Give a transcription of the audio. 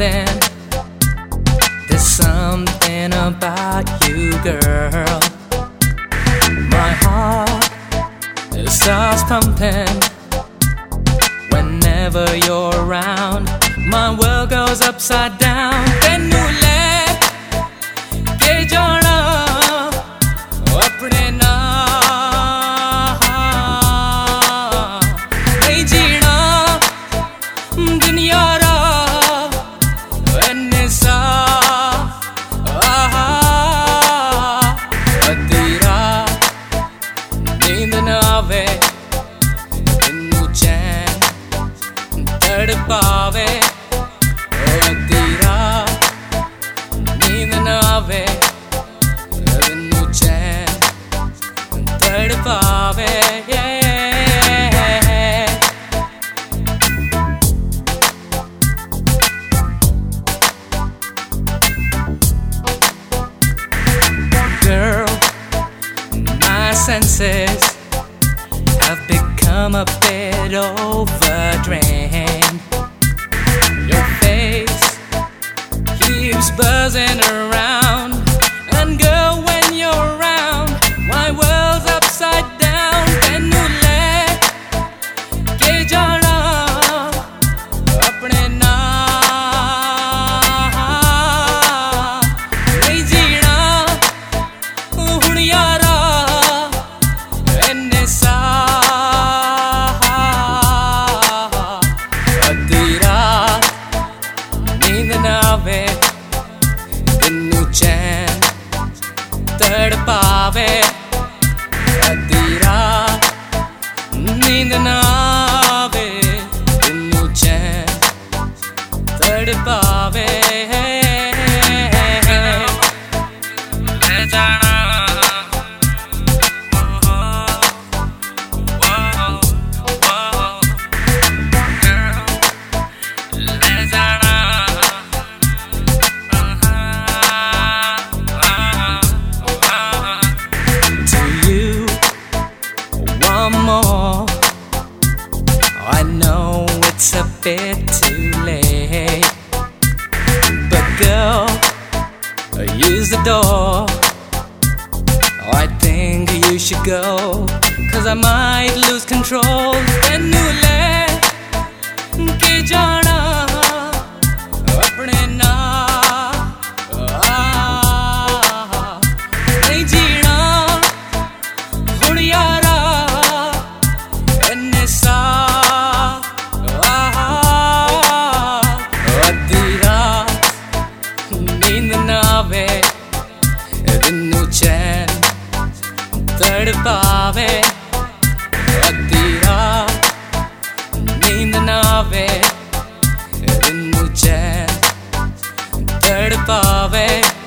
something. There's something about you, girl. My heart, it starts pumping whenever you're around. My world goes upside down. Tenu le ke jana apne naal nahi jeena duniya ra enne sa adhi raat neend na aave tenu chain तड़पावे adhi raat neend na aave tenu chain तड़पावे Girl, my senses have become a bit overdrained. Your face keeps buzzing around, and girl, when you're around, my world's upside down. Tenu le ke jana apne naal nahi jeena hun yaara enne sa adhi raat neend na aave tenu chain तड़पावे adhi raat neend na aave tenu chain तड़पावे ले जाना ले जाना to you one more. I know it's a bit too late, but girl, use the door. I think you should go, 'cause I might lose control. Tenu le ke jana apne naal nahi jeena hun yaara enne sa adhi raat neend na aave tenu chain तड़पावे adhi raat neend na aave tenu chain तड़पावे